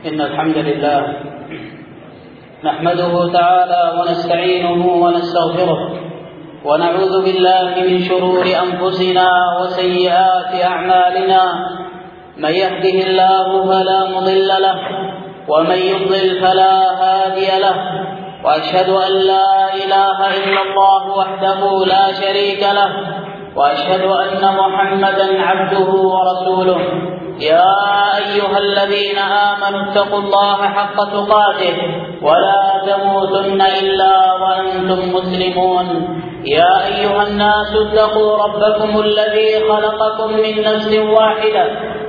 إن الحمد لله نحمده تعالى ونستعينه ونستغفره ونعوذ بالله من شرور أنفسنا وسيئات أعمالنا. من يهده الله فلا مضل له ومن يضلل فلا هادي له، وأشهد أن لا إله إلا الله وحده لا شريك له، وأشهد أن محمدا عبده ورسوله. يا أيها الذين آمنوا اتقوا الله حق تقاته ولا تموتن إلا وأنتم مسلمون. يا أيها الناس اتقوا ربكم الذي خلقكم من نفس واحدة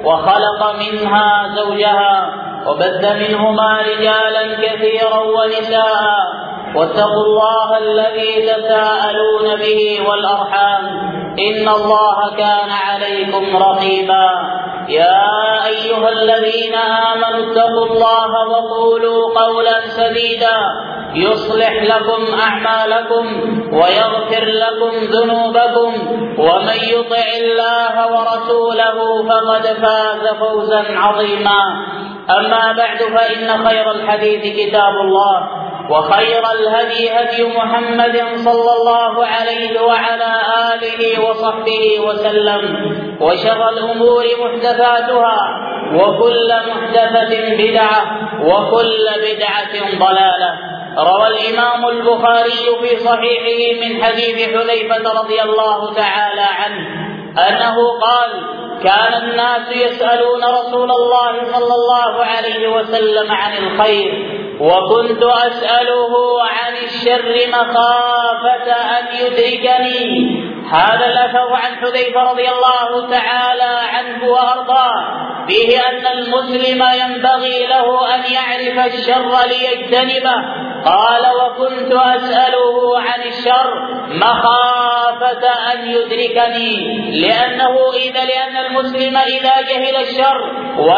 وخلق منها زوجها وبث منهما رجالا كثيرا ونساء، واتقوا الله الذي تساءلون به والأرحام إن الله كان عليكم رقيبا. يا أيها الذين آمنوا اتقوا الله وقولوا قولا سديدا يصلح لكم أعمالكم ويغفر لكم ذنوبكم، ومن يطع الله ورسوله فقد فاز فوزا عظيما. أما بعد، فإن خير الحديث كتاب الله، وخير الهدي هدي محمد صلى الله عليه وعلى آله وصحبه وسلم، وشر الأمور محدثاتها، وكل محدثة بدعة، وكل بدعة ضلالة. روى الإمام البخاري في صحيحه من حديث حذيفة رضي الله تعالى عنه أنه قال: كان الناس يسألون رسول الله صلى الله عليه وسلم عن الخير، وكنت أسأله عن الشر مخافة أن يدركني. هذا الأثر عن حذيفة رضي الله تعالى عنه وأرضاه فيه أن المسلم ينبغي له أن يعرف الشر ليجتنبه. قال: وكنت أسأله عن الشر مخافة أن يدركني، لأن المسلم إذا جهل الشر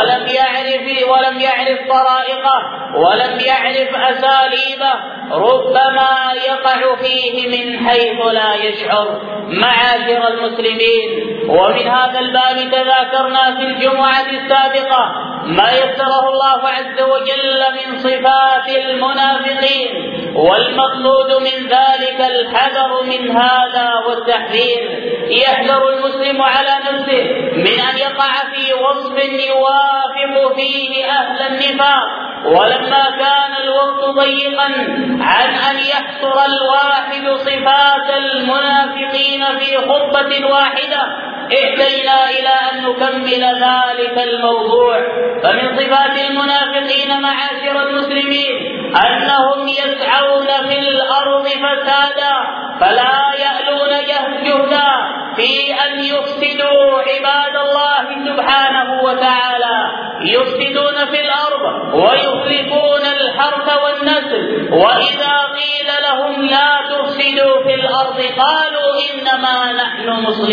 ولم يعرف طرائقه ولم يعرف أساليبه ربما يقع فيه من حيث لا يشعر. معاشر المسلمين، ومن هذا الباب تذاكرنا في الجمعة السابقة ما يسره الله عز وجل من صفات المنافقين، والمقصود من ذلك الحذر من هذا والتحذير. يحذر المسلم على نفسه من أن يقع في وصف يوافق فيه أهل النفاق، ولما كان الوقت ضيقا عن أن يحصر الواحد صفات المنافقين في خطبة واحدة، احتجنا إلى أن نكمل ذلك الموضوع. فمن صفات المنافقين معاشر المسلمين أنهم يسعون في الأرض فسادا، فلا يألون جهدا في أن يفسدوا عباد الله سبحانه وتعالى. يفسدون في الأرض ويهلكون الحرث والنسل، وإذا قيل لهم لا تفسدوا في الأرض قالوا إنما نحن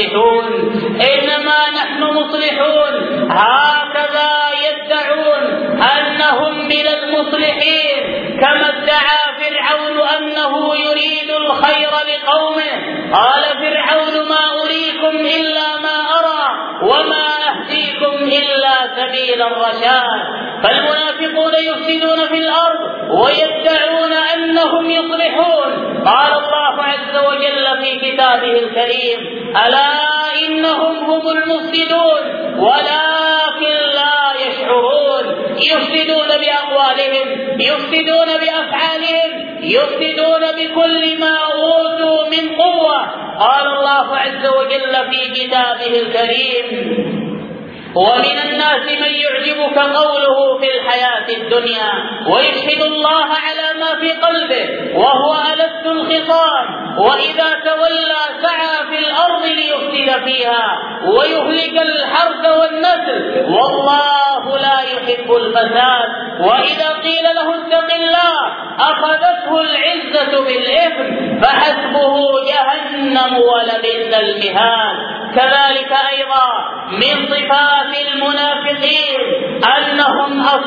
مصلحون. هكذا يدعون أنهم من المصلحين، كما ادعى فرعون أنه يريد الخير لقومه. قال فرعون: ما أريكم إلا ما أرى وما أهديكم إلا سبيل الرشاد. فالمنافقون يفسدون في الأرض ويدعون أنهم يصلحون. قال الله عز وجل في كتابه الكريم: ألا إنهم هم المفسدون ولكن لا يشعرون. يفسدون بأقوالهم، يفسدون بأفعالهم، يفسدون بكل ما أوتوا من قوة. قال الله عز وجل في كتابه الكريم: ومن الناس من يعجبك قوله في الحياة الدنيا ويشهد الله على ما في قلبه وهو ألد الخصام، وإذا تولى سعى في الأرض ليفسد فيها ويهلك الحرث والنسل والله لا يحب الفساد. وإذا قيل له اتق الله أخذته العزة بالإثم فحسبه جهنم ولبئس المهاد. كذلك أيضا من صفات المنافقين أنهم أصحاب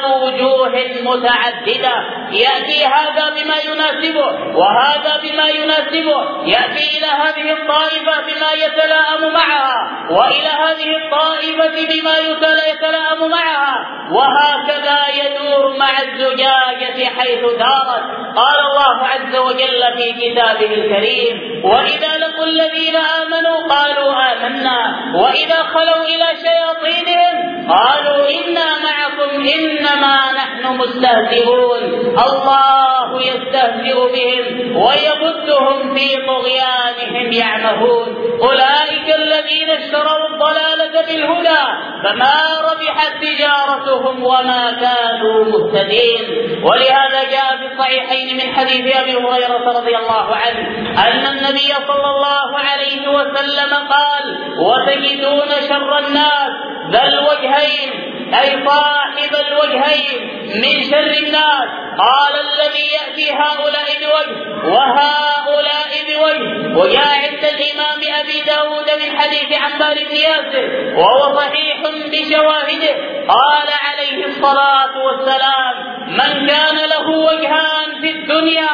وجوه متعددة، يأتي هذا بما يناسبه وهذا بما يناسبه، يأتي إلى هذه الطائفة بما يتلائم معها وإلى هذه الطائفة بما يتلائم معها، وهكذا يدور مع الزجاجة حيث دارت. قال الله عز وجل في كتابه الكريم: وإذا لقوا الذين آمنوا قالوا آمنا وإذا خلوا إلى شياطينهم قالوا إنا معكم إنما نحن مستهزئون. الله يستهزئ بهم ويمدهم في طغيانهم يعمهون. أولئك الذين اشتروا الضلالة بالهدى فما ربحت تجارتهم وما كانوا مهتدين. ولهذا جاء في الصحيحين من حديث أبي هريرة رضي الله عنه أن النبي صلى الله عليه وسلم قال: وتجدون شر الناس ذا الوجهين، أي صاحب الوجهين من شر الناس. قال: الذي يأتي هؤلاء بوجه وهؤلاء بوجه. وجاء عند الإمام أبي داود من حديث عمار بن ياسر وهو صحيح بشواهده، قال عليه الصلاة والسلام: من كان له وجهان في الدنيا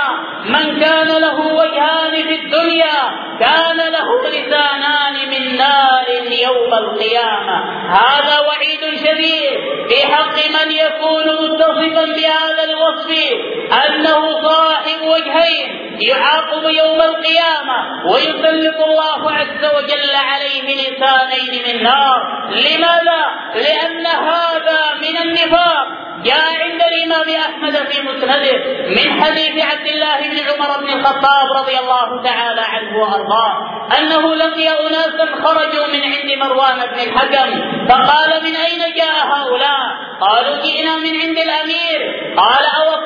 كان له لسانان من نار يوم القيامة. هذا وعيد شديد في حق من يكون متصفا بهذا الوصف أنه صاحب وجهين، يعاقب يوم القيامة ويسلط الله عز وجل عليه لسانين من نار. لماذا؟ لأن هذا من النفاق. جاء عند الإمام أحمد في مسنده من حديث عبد الله بن عمر بن الخطاب رضي الله تعالى عنه وأرضاه أنه لقي أناسا خرجوا من عند مروان بن الحكم، فقال: من أين جاء هؤلاء؟ قالوا: جئنا من عند الأمير. قال: أو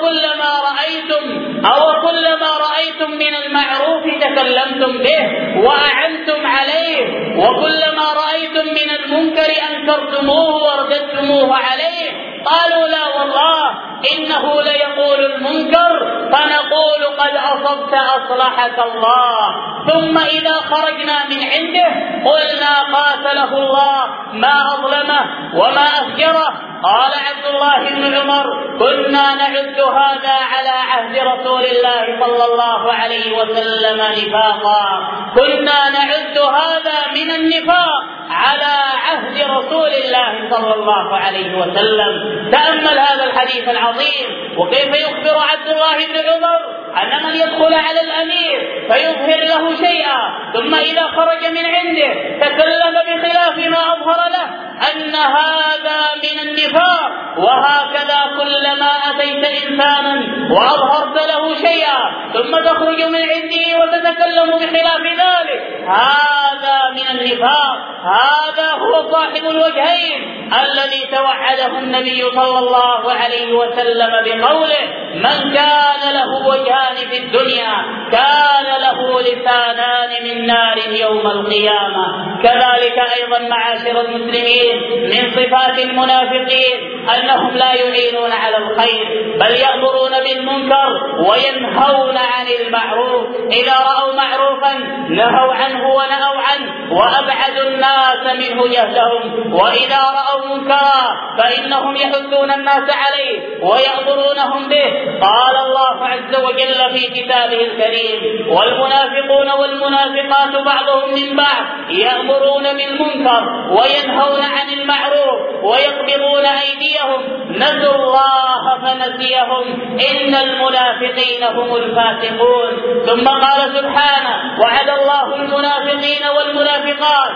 كلما رأيتم من المعروف تكلمتم به وأعنتم عليه، وكلما رأيتم من المنكر أنكرتموه ورددتموه عليه؟ قالوا: لا والله، إنه ليقول المنكر فنقول قد أصبت أصلحك الله، ثم إذا خرجنا من عنده قلنا قاتله الله ما أظلمه وما أفجره. قال عبد الله بن عمر: كنا نعد هذا على عهد رسول الله صلى الله عليه وسلم نفاقا، كنا نعد هذا من النفاق على عهد رسول الله صلى الله عليه وسلم. تأمل هذا الحديث العظيم، وكيف يخبر عبد الله بن عمر أن من يدخل على الأمير فيظهر له شيئا ثم إذا خرج من عنده تكلم بخلاف ما أظهر له أن هذا من النفاق. وهكذا كلما أتيت إنسانا وأظهرت له شيئا ثم تخرج من عنده وتتكلم بخلاف ذلك، هذا من النفاق. هذا هو صاحب الوجهين الذي توعده النبي صلى الله عليه وسلم بقوله: من كان له وجهان في الدنيا كان له لسانان من نار يوم القيامة. كذلك أيضا معاشر المسلمين من صفات المنافقين أنهم لا يعينون على الخير، بل يأمرون بالمنكر وينهون عن المعروف. إذا رأوا معروفا نهوا عنه ونأوا عنه وأبعدوا الناس منه جهلهم، وإذا رأوا منكرا فإنهم يحثون الناس عليه ويأمرونهم به. قال الله عز وجل في كتابه الكريم: والمنافقون والمنافقات بعضهم من بعض يأمرون بالمنكر وينهون عن المعروف ويقبضون أيديهم نسوا الله فنسيهم إن المنافقين هم الفاسقون. ثم قال سبحانه: وعد الله المنافقين والمنافقات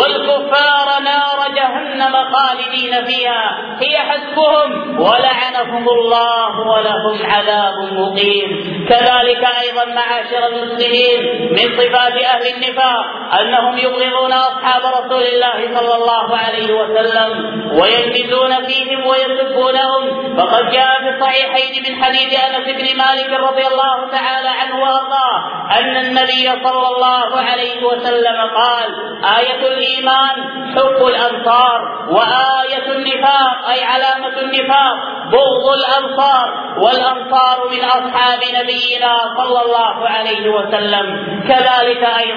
والكفار نار جهنم خالدين فيها هي حسبهم ولعنهم الله ولهم عذاب مقيم. كذلك أيضا معاشر المسلمين من صفات أهل النفاق أنهم يبغضون أصحاب رسول الله صلى الله عليه وسلم ويلمزون فيهم ويسبونهم. فقد جاء في الصحيحين من حديث أنس بن مالك رضي الله تعالى عنه وأرضاه أن النبي صلى الله عليه وسلم قال: آية الإيمان حب الأنصار، وآية النفاق أي علامة النفاق بغض الأنصار، والأنصار من أصحاب نبينا صلى الله عليه وسلم. كذلك أيضا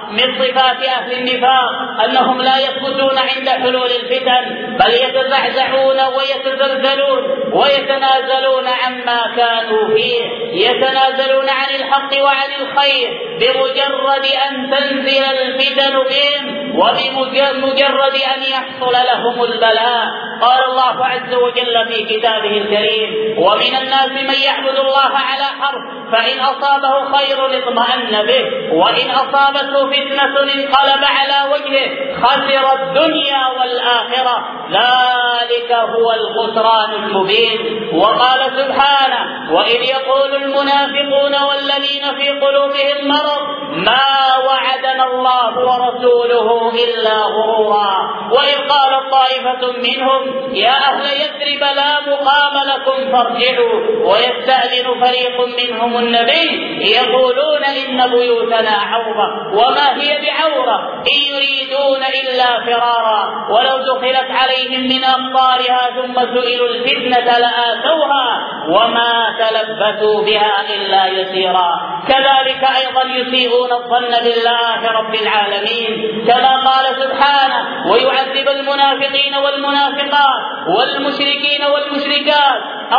من صفات أهل النفاق أنهم لا يثبتون عند حلول الفتن، بل يتزعزعون ويتزلزلون ويتنازلون عما كانوا فيه، يتنازلون عن الحق وعن الخير بمجرد أن تنزل الفتن بهم وبمجرد أن يحصل لهم البلاء. قال الله عز وجل في كتابه الكريم: ومن الناس من يعبد الله على حرف فإن أصابه خير اطمأن به وإن أصابته فتنة انقلب على وجهه خسر الدنيا والآخرة ذلك هو الخسران المبين. وقال سبحانه: وإذ يقول المنافقون والذين في قلوبهم مرض ما وعدنا الله ورسوله إلا غرورا. وإذ قالت طائفة منهم يا أهل يثرب لا مقام لكم فارجعوا ويستأذن فريق منهم النبي يقولون إن بيوتنا عورة وما هي بعورة إن يريدون إلا فرارا ولو دخلت عليهم من أقطارها ثم سئلوا الفتنة لآتوها وما تلبثوا بها إلا يسيرا. كذلك أيضا يسيئون الظن بالله رب العالمين، كما قال سبحانه: ويعذب المنافقين والمنافقات والمشركين والمشركات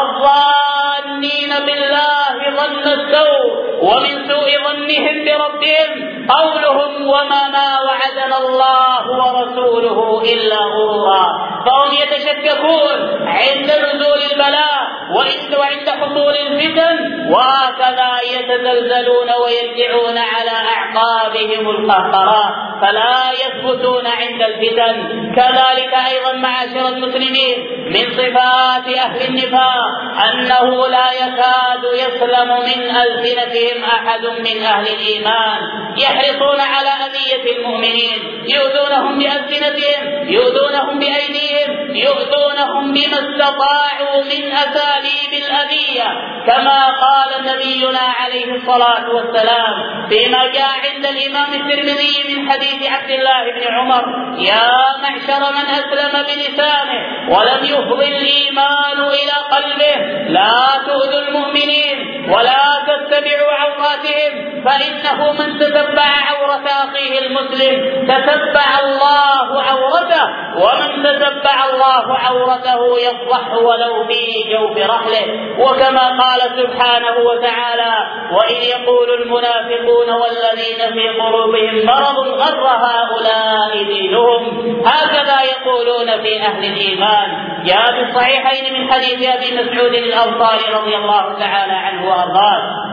الظانين بالله ظن السوء ومن سوء ظنهم بربهم قولهم وما وعدنا الله ورسوله إلا غرورا. فهم يتشككون عند نزول البلاء وعند حصول الفتن، وهكذا يتزلزلون ويرجعون على أعقابهم القهقراء فلا يثبتون عند الفتن. كذلك أيضا معاشر المسلمين من صفات أهل النفاق أنه لا يكاد يسلم من ألسنتهم أحد من أهل الإيمان، يحرصون على أذية المؤمنين، يؤذونهم بألسنتهم، يؤذونهم بأيديهم، يؤذونهم بما استطاعوا من أساليب الأذية، كما قال نبينا عليه الصلاة والسلام فيما جاء عند الإمام الترمذي من حديث عبد الله بن عمر: يا معشر من أسلم بلسانه ولم يفض الإيمان إلى قلبه لا تؤذوا المؤمنين ولا تتبعوا عوراتهم فإنه من تتبع عورة أخيه المسلم تتبع الله عورته ومن تتبع الله عورته يفضح ولو في جوف رحله. وكما قال سبحانه وتعالى: وإذ يقول المنافقون والذين في قلوبهم مرض غر هؤلاء دينهم. هكذا يقولون في أهل الإيمان. جاء في الصحيحين من حديث أبي مسعود الأنصاري رضي الله تعالى عنه وأرضاه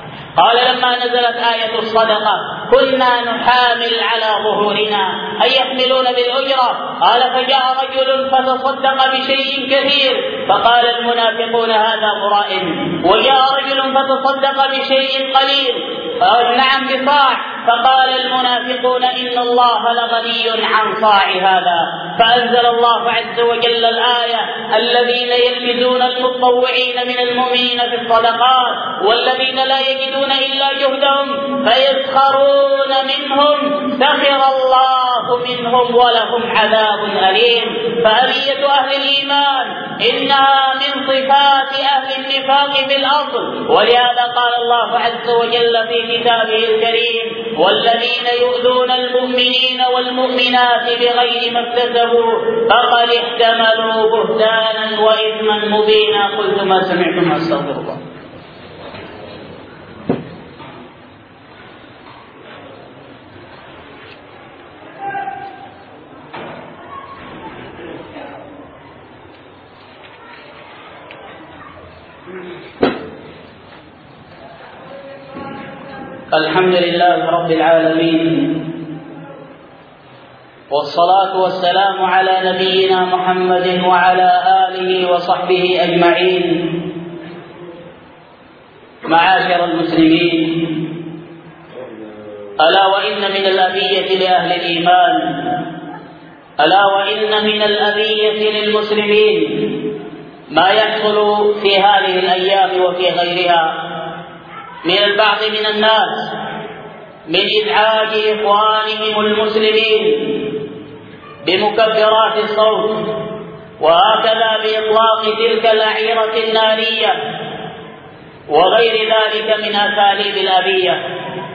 قال: لما نزلت آية الصدقة كنا نحامل على ظهورنا أي يحملون بالأجرة. قال: فجاء رجل فتصدق بشيء كثير فقال المنافقون هذا برائم، وجاء رجل فتصدق بشيء قليل قال: نعم بصاع، فقال المنافقون إن الله لغني عن صاع هذا. فأنزل الله عز وجل الآية: الذين يلمزون المتطوعين من المؤمنين في الصدقات والذين لا يجدون إلا جهدهم فيسخرون منهم سخر الله منهم ولهم عذاب أليم. فأذية أهل الإيمان إنها من صفات أهل النفاق في الأصل، ولهذا قال الله عز وجل في كتابه الكريم: والذين يؤذون المؤمنين والمؤمنات بغير ما اكتسبوا فقد احتملوا بهتانا وإثما مبينا. قلت ما سمعتم أستغفر الله. الحمد لله رب العالمين، والصلاة والسلام على نبينا محمد وعلى آله وصحبه أجمعين. معاشر المسلمين، ألا وإن من الأذية لأهل الإيمان، ألا وإن من الأذية للمسلمين ما يحصل في هذه الأيام وفي غيرها من البعض من الناس من إزعاج إخوانهم المسلمين بمكبرات الصوت، وهكذا بإطلاق تلك الأعيرة النارية وغير ذلك من أساليب الأذية،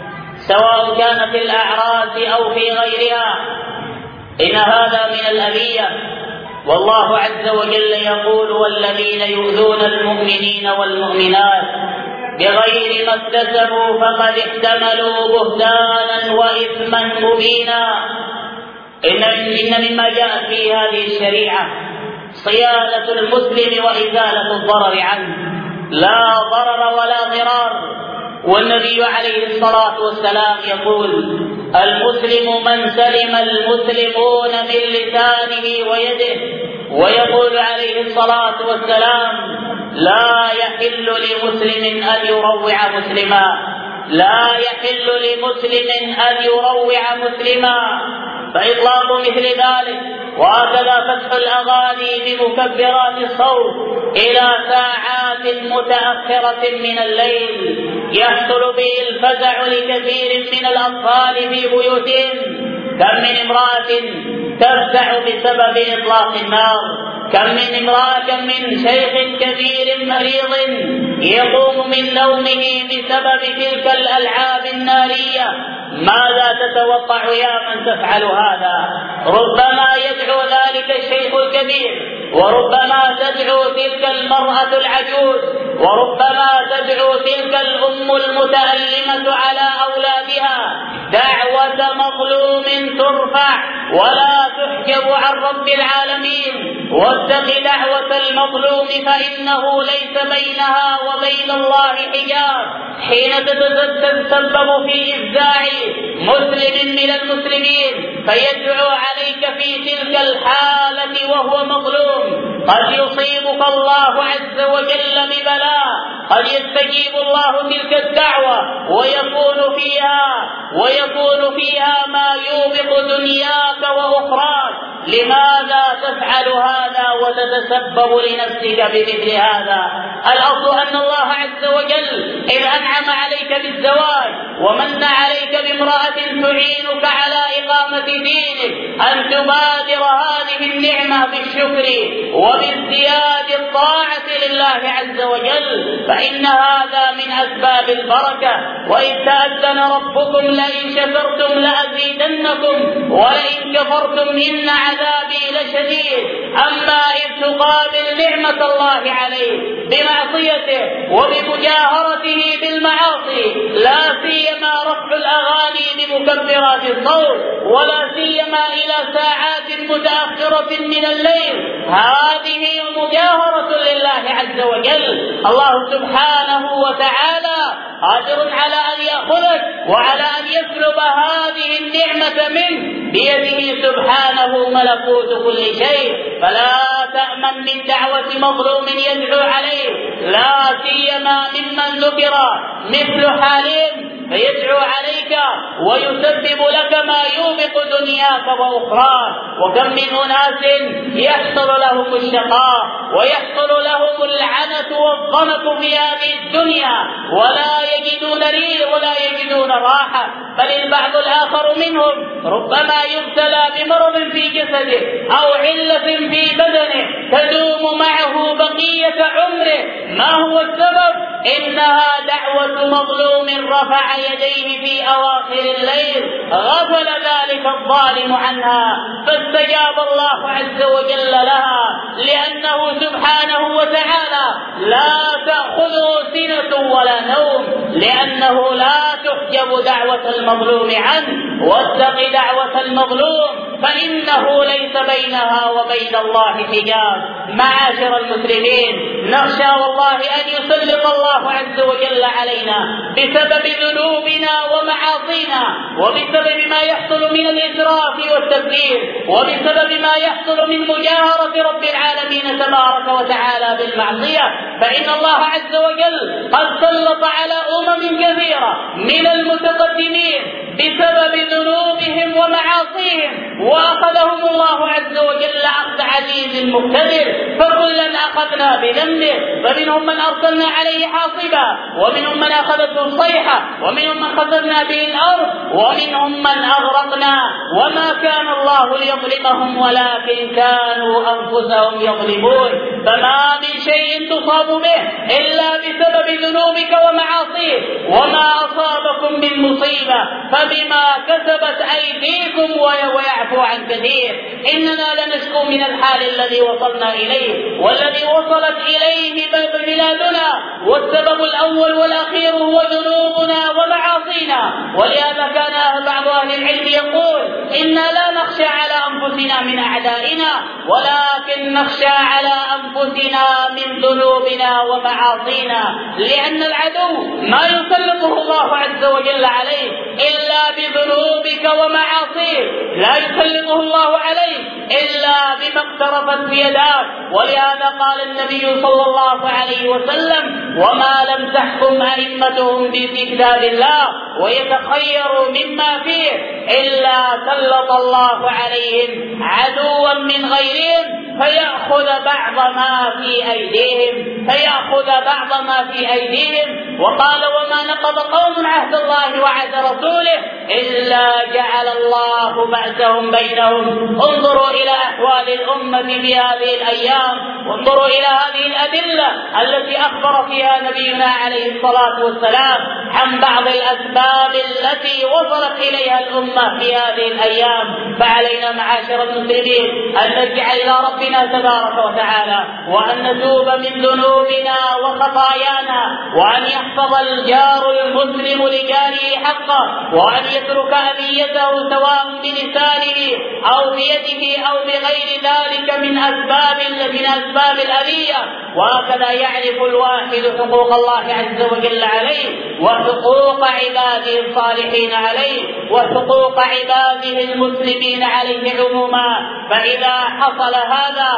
سواء كان في الأعراس أو في غيرها، إن هذا من الأذية. والله عز وجل يقول: والذين يؤذون المؤمنين والمؤمنات بغير ما اكتسبوا فقد احتملوا بهتانا وإثما مبينا. إن مما جاء في هذه الشريعة صيانة المسلم وإزالة الضرر عنه، لا ضرر ولا ضرار. والنبي عليه الصلاة والسلام يقول: المسلم من سلم المسلمون من لسانه ويده. ويقول عليه الصلاة والسلام: لا يحل لمسلم أن يروع مسلما، لا يحل لمسلم أن يروع مسلما. فإطلاق مثل ذلك وهكذا فتح الأغاني بمكبرات الصوت إلى ساعات متأخرة من الليل يحصل به الفزع لكثير من الأطفال في بيوتهم. كم من امرأة تفزع بسبب إطلاق النار، كم من شيخ كبير مريض يقوم من نومه بسبب تلك الألعاب النارية. ماذا تتوقع يا من تفعل هذا؟ ربما يدعو ذلك الشيخ الكبير، وربما تدعو تلك المرأة العجوز، وربما تدعو تلك الأم المتألمة على أولادها. دعوة مظلوم ترفع ولا تحجب عن رب العالمين. واتق دعوة المظلوم فإنه ليس بينها وبين الله حجاب. حين تتسبب في إفزاع مسلم من المسلمين فيدعو عليك في تلك الحالة وهو مظلوم، قد يصيبك الله عز وجل ببلاء، قد يستجيب الله تلك الدعوة ويكون فيها ما يوبق دنياك وأخراك. لماذا تفعل هذا وتتسبب لنفسك بمثل هذا؟ الأصل أن الله عز وجل إذ أنعم عليك بالزواج ومن عليك بامرأة تعينك على إقامة دينك أن تبادر هذه النعمة بالشكر وبازدياد الطاعة لله عز وجل، فإن هذا من أسباب البركة. وإذ تأذن ربكم لئن شكرتم لأزيدنكم ولئن كفرتم إن عذابي لشديد. أما إذ تقابل نعمة الله عليه بمعصيته وبمجاهرته بالمعاصي، لا سيما رفع الأغاني بمكبرات الصوت، ولا سيما إلى ساعات متأخرة من الليل، هذه مجاهرة لله عز وجل. الله سبحانه وتعالى قادر على أن يأخذك وعلى أن يسلب هذه النعمة منه، بيده سبحانه ملكوت كل شيء. فلا تأمن من دعوة مظلوم يدعو عليه، لا سيما ممن ذكر مثل حالهم فيدعو عليك ويسبب لك ما يوبق دنياك وأخراك. وكم من أناس يحصل لهم الشقاء ويحصل لهم العنة والضنك في هذه الدنيا ولا يجدون ريح ولا يجدون راحة، بل البعض الآخر منهم ربما يبتلى بمرض في جسده أو علة في بدنه تدوم معه بقية عمره. ما هو السبب؟ إنها دعوة مظلوم رفع يديه في أواخر الليل، غفل ذلك الظالم عنها فاستجاب الله عز وجل لها، لأنه سبحانه وتعالى لا تأخذه سنة ولا نوم، لأنه لا تحجب دعوة المظلوم عنه. واتق دعوة المظلوم فإنه ليس بينها وبين الله حجاب. معاشر المسلمين، نخشى والله أن يسلط الله عز وجل علينا بسبب ذنوبنا ومعاصينا، وبسبب ما يحصل من الإسراف والتبذير، وبسبب ما يحصل من مجاهرة رب العالمين تبارك وتعالى بالمعصية. فإن الله عز وجل قد سلط على كثيرة من المتقدمين بسبب ذنوبهم ومعاصيهم، وأخذهم الله عز وجل أخذ عزيز مقتدر. فكلا أخذنا بذنبه، فمنهم من أرسلنا عليه حاصبا، ومنهم من أخذته الصيحة، ومنهم من خسفنا به الأرض، ومنهم من أغرقنا. وما كان الله ليظلمهم ولكن كانوا أنفسهم يظلمون. فما من شيء تصاب به إلا بسبب ذنوبك ومعاصيك، وما أصابكم من مصيبة فبما كسبت أيديكم ويعفو عن كثير. إننا لنشكو من الحال الذي وصلنا إليه والذي وصلت إليه بلادنا، والسبب الأول والأخير هو ذنوبنا ومعاصينا. ولهذا كان بعض أهل العلم يقول: إنا لا نخشى على أنفسنا من أعدائنا، ولكن نخشى على أنفسنا من ذنوبنا ومعاصينا، لأن العدو ما يسلطه الله عز وجل عليه إلا بذنوبك ومعاصيك، لا يسلطه الله عليه إلا بما اقترفت بيداك. ولهذا قال النبي صلى الله عليه وسلم: وما لم تحكم أئمتهم بكتاب الله ويتخيروا مما فيه إلا سلط الله عليهم عدوا من غيرهم فيأخذ بعض ما في أيديهم وقال: وما نقض قوم عهد الله وعهد رسوله إلا جعل الله بأسهم بينهم. انظروا إلى أحوال الأمة في هذه الأيام، وانظروا إلى هذه الأدلة التي أخبر فيها نبينا عليه الصلاة والسلام عن بعض الأسباب التي وصلت إليها الأمة في هذه الأيام. فعلينا معاشر المسلمين أن نرجع إلى ربنا تبارك وتعالى، وأن نتوب من ذنوبنا وخطايانا، وأن يحفظ الجار المسلم لجاره حقه، وأن يترك أذيته سواء بلسانه أو بيده أو بغير ذلك من أسباب الأذية. وهكذا يعرف الواحد حقوق الله عز وجل عليه، وحقوق عباده الصالحين عليه، وحقوق عباده المسلمين عليه عموما. فإذا حصل هذا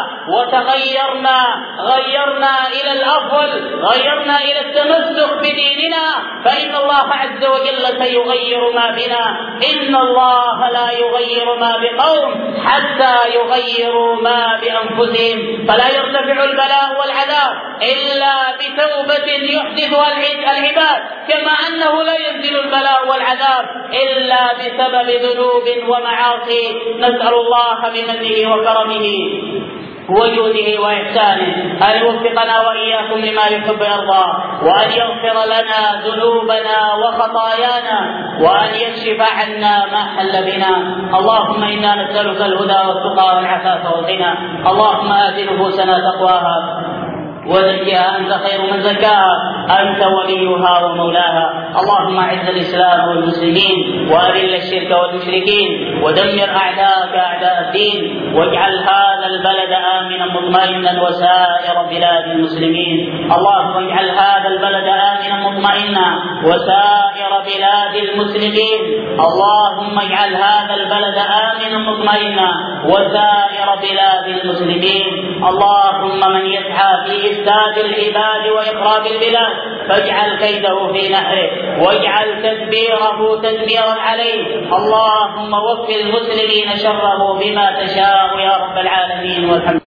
غيرنا إلى الأفضل، غيرنا إلى التمسك بديننا، فإن الله عز وجل سيغير ما بنا. إن الله لا يغير ما بقوم حتى يغيروا ما بأنفسهم. فلا يرتفع البلاء والعذاب إلا بتوبة يحدثها العباد، كما أنه لا ينزل البلاء والعذاب إلا بسبب ذنوب ومعاصي. نسأل الله بمنه وكرمه وجوده وإحسانه أن يوفقنا وإياكم لما يحب ويرضى، وأن يغفر لنا ذنوبنا وخطايانا، وأن يكشف عنا ما حل بنا. اللهم إنا نسألك الهدى والتقى والعفاف والغنى. اللهم آت نفوسنا تقواها وزكها أنت خير من زكاها، أنت وليها ومولاها. اللهم أعز الإسلام والمسلمين، وأذل الشرك والمشركين، ودمر أعداءك أعداء الدين، واجعل هذا البلد آمنا مطمئنا وسائر بلاد المسلمين. اللهم اجعل هذا البلد آمنا مطمئنا وسائر بلاد المسلمين. اللهم اجعل هذا البلد آمنا مطمئنا وسائر بلاد المسلمين. اللهم من يسعى في إفساد العباد وإخراب البلاد فاجعل كيده في نحره، واجعل تدبيره تدميرا عليه. اللهم وفق المسلمين شره بما تشاء يا رب العالمين. والحمد